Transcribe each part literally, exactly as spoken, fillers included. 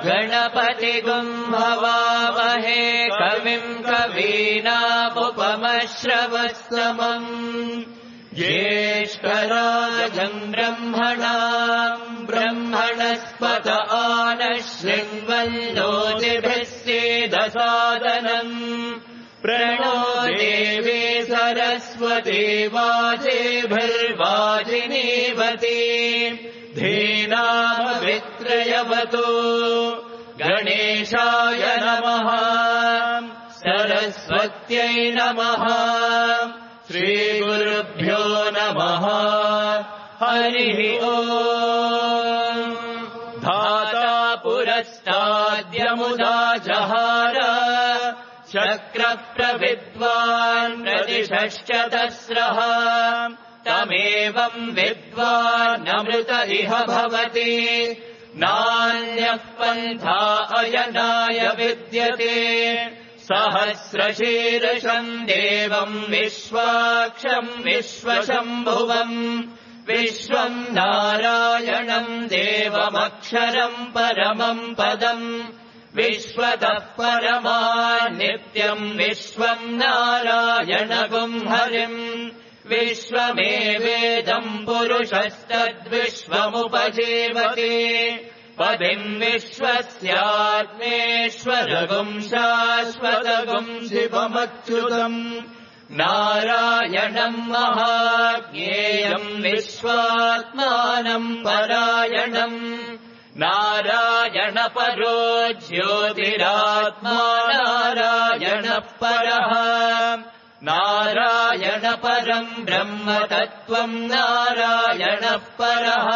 गणपतिगुं हवामहे कविं कवीनामुपमश्रवस्तमम् ज्येष्ठराजम् ब्रह्मणाम् ब्रह्मणस्पत आनशृण्वन्नोतिभिः सेदसादनम् प्रणो देवी सरस्वती वाजेभिर्वाजिनीवती धीनामवित्रयवतु गणेशाय नमः सरस्वत्यै नमः श्रीगुरुभ्यो नमः हरिः ओम् धाता पुरस्ताद्यमुदा जहार शक्रप्रविद्वान् प्रदिशश्च दस्रः तमेवम् विद्वानमृत इह भवति नान्यः पन्था अयनाय विद्यते सहस्रशीर्षम् देवम् विश्वाक्षम् विश्वशम्भुवम् विश्वम् नारायणम् देवमक्षरम् परमम् पदम् विश्वतः परमा नित्यम् विश्वम् नारायणगुम् हरिम् विश्वमेवेदम् पुरुषस्तद्विश्वमुपजीवति पदिम् विश्वस्यात्मेश्वरगुम् शाश्वतगुम् शिवमच्युतम् नारायणम् महाज्ञेयम् विश्वात्मानम् परायणम् नारायणपरो ज्योतिरात्मा नारायणः परः नारायणपरम् ब्रह्मतत्त्वम् नारायणः परः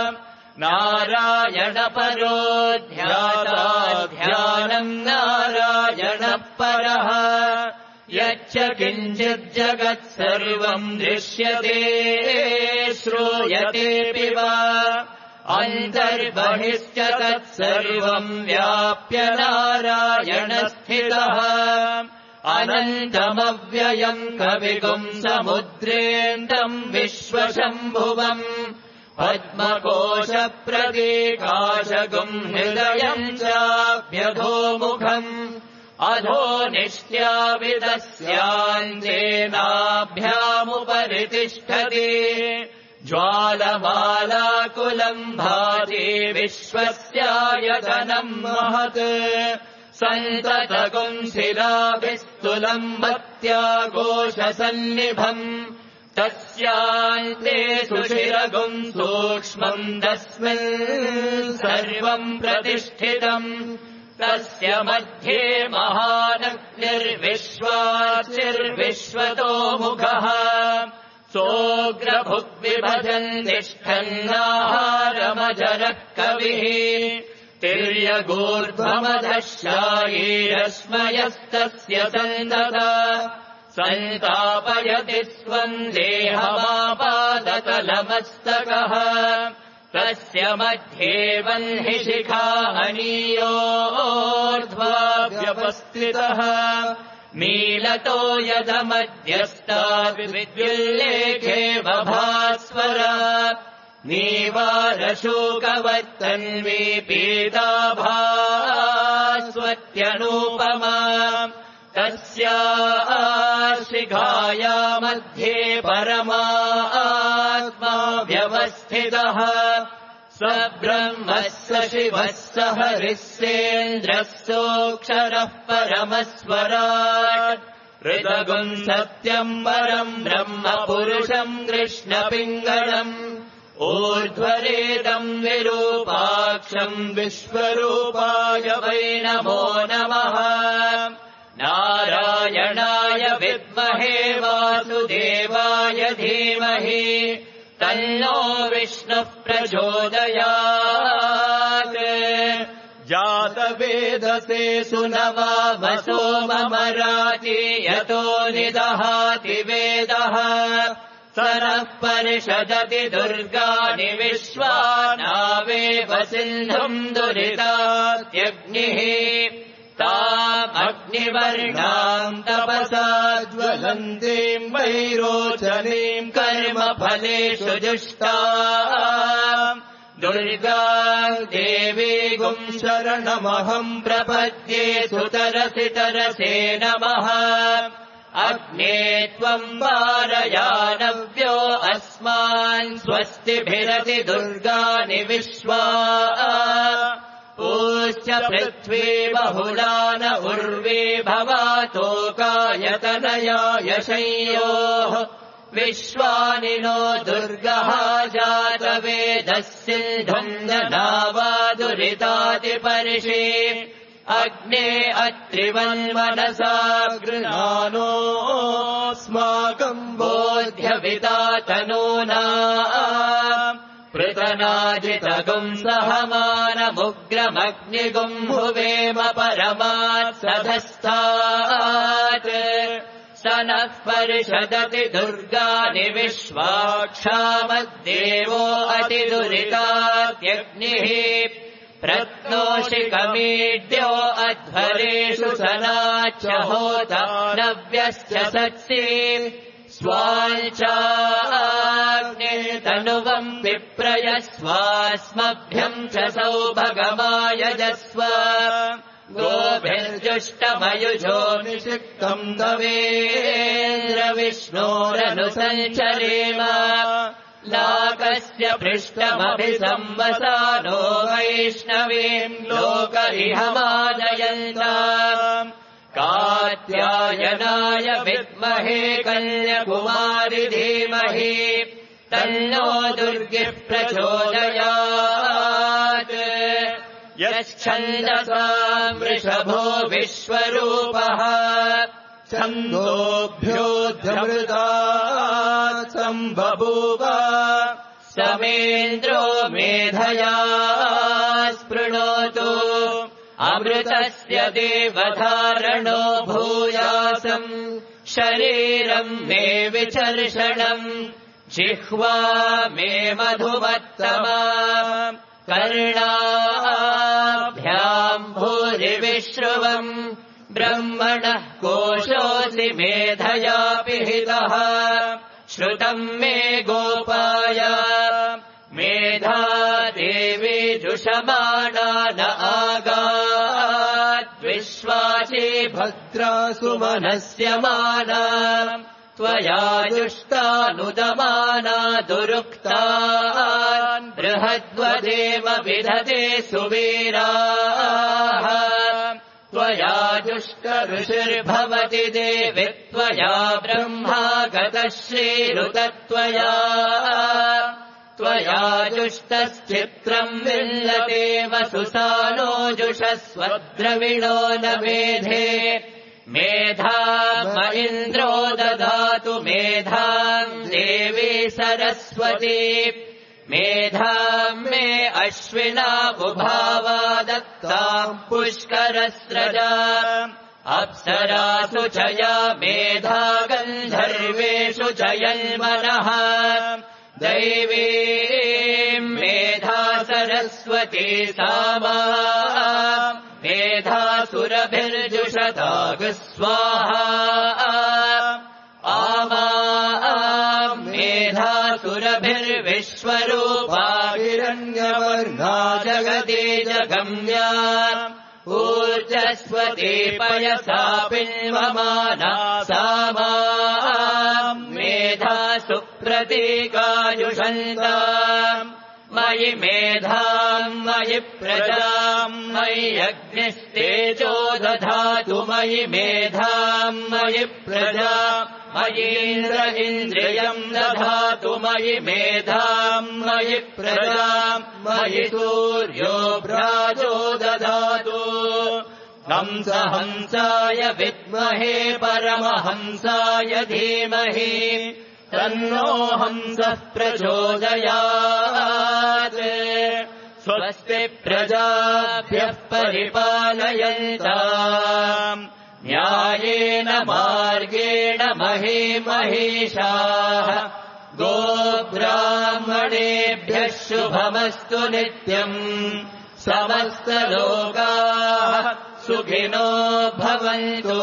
नारायणपरो ध्याता ध्यानम् नारायणः परः यच्च किञ्चिज्जगत् सर्वम् दृश्यते श्रूयतेऽपि वा अन्तर्बहिश्च तत्सर्वम् व्याप्य नारायणस्थितः अनन्तमव्ययम् कविगुम् समुद्रेन्दम् विश्वशम्भुवम् पद्मकोशप्रतीकाशगुम् हृदयम् चाभ्यधोमुखम् अधो निष्ट्याविदस्यान्तेनाभ्यामुपरि तिष्ठति ज्वालमालाकुलम् भाति विश्वस्यायतनम् महत् सन्ततगुम् शिलाभिस्तुलम् भक्त्याघोषसन्निभम् तस्यान्ते सुशिरगुम् सूक्ष्मम् तस्मिन् सर्वम् प्रतिष्ठितम् तस्य मध्ये महानग्निर्विश्वाचिर्विश्वतोमुखः सोऽग्रभुग्विभजन् तिष्ठन्नाहारमजरः कविः तिर्यगूर्ध्वमधः शायीरश्मयस्तस्य सन्ददा सन्तापयति स्वम् देहमापादतलमस्तकः तस्य मध्ये वह्निशिखा हनीयोर्ध्वाभ्यवस्थितः मीलतो यदमध्यस्ताद्विद्युल्लेखे बभास्वर नीवारशोकवत्तन्वी पीताभास्वत्यनूपमा तस्या शिखाया मध्ये परमात्मा व्यवस्थितः स ब्रह्मः स शिवः स हरिः सेन्द्रः सोऽक्षरः परमस्वराट् हृदगुम् सत्यम् परम् ब्रह्म पुरुषम् कृष्णपिङ्गलम् ऊर्ध्वरेदम् विरूपाक्षम् विश्वरूपाय वै नमो नमः नारायणाय विद्महे वासुदेवाय धीमहि तन्नो विष्णुः प्रचोदयात् जातवेदसे सुनवावसो ममराति यतो निदहाति वेदः सरः परिषदति दुर्गाणि विश्वानावेव सिन्धुम् दुरितात्यग्निः तामग्निवर्णाम् तपसा ज्वलन्तीम् वैरोचनीम् कर्मफलेषु जुष्टा दुर्गा देवी अग्निगुम् शरणमहम् प्रपद्ये सुतरसि तरसे नमः अग्ने त्वम् वारयानव्यो अस्मान् स्वस्तिभिरति दुर्गानि विश्वा ऊश्च पृथ्वी बहुलान उर्वी भवातोकायतनया यशयोः विश्वानि नो दुर्गः जातवेदः सिन्धुम् जनावादुरितातिपर्षि अग्ने अत्रिवन्मनसा गृहाणोऽस्माकम् बोध्यविता तनूना पृतनाजितगुम् सहमानमुग्रमग्निगुम् भुवेम परमात् सधस्तात् स नः परिषदति दुर्गानि विश्वाक्षामद्देवो अतिदुरितात्यग्निः प्रत्नोषिकमीड्यो अध्वरेषु सनाच्च होता नव्यश्च सत्सि स्वाल्चाग्निर्तनुवम् विप्रयस्वास्मभ्यम् च सौभगमायजस्व गोभिर्जुष्टमयुजो निषिक्तम् तवेन्द्र विष्णोरनुसञ्चरेम लाकस्य पृष्ठमभिसंवसानो वैष्णवीम् लोक इहमादयन्ताम् कात्यायनाय विद्महे कन्याकुमारि धीमहि तन्नो दुर्गिः प्रचोदयात् यच्छन्दसाम् वृषभो विश्वरूपः छन्दोभ्योऽध्यमृतात् सम्बभूव समेन्द्रो मेधया स्पृणोतु अमृतस्य देवधारणो भूयासम् शरीरम् मे विचर्षणम् जिह्वा मे मधुमत्तमा कर्णाभ्याम् भूरिविश्रुवम् ब्रह्मणः कोशोऽसि मेधया पिहितः श्रुतम् मे गोपाय मेधा देवी जुषमाणा न आगाद्विश्वासी भद्रा सुमनस्यमाना त्वया जुष्टानुदमाना दुरुक्तान् बृहद्वदेव विदधते सुवीराः त्वया जुष्ट ऋषिर्भवति देवि त्वया ब्रह्मा गतः श्रीरुतत्वया त्वया जुष्टश्चित्रम् विल्लते वसुसानो जुषस्वद्रविणो न मेधे मेधाम् इन्द्रो ददातु मेधाम् देवी सरस्वती मेधाम् मे अश्विनामुभावा दत्ताम् पुष्करस्रजा अप्सरासु च या मेधा गन्धर्वेषु च यन्मनः दैवीम् मेधा सरस्वती सामा मेधासुरभिर्जुषताग स्वाहा आमा मेधासुरभिर्विश्वरूपा हिरण्यवर्णा जगति जगम्या ऊर्जस्वती पयसा पिन्वमाना सामा मेधा सुप्रतीकायुषन्ताम् मयि मेधाम् मयि प्रजाम् मयि अग्निस्तेजो दधातु मयि मेधाम् मयि प्रजा मयीन्द्र इन्द्रियम् दधातु मयि मेधाम् मयि प्रजा मयि सूर्यो भ्राजो दधातु हंस हंसाय विद्महे परमहंसाय धीमहि तन्नो हंसः प्रचोदयात् स्वस्ति प्रजाभ्यः परिपालयन्ताम् न्यायेन मार्गेण मही महिषाः गोब्राह्मणेभ्यः शुभमस्तु नित्यम् समस्तलोकाः सुखिनो भवन्तु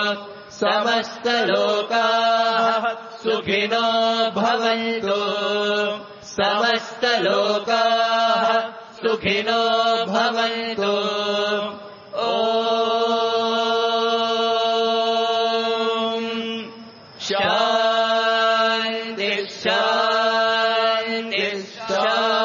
समस्तलोकाः सुखिनो भवन्तु समस्तलोकाः सुखिनो भवन्तु। ॐ शान्ति शान्ति शान्ति।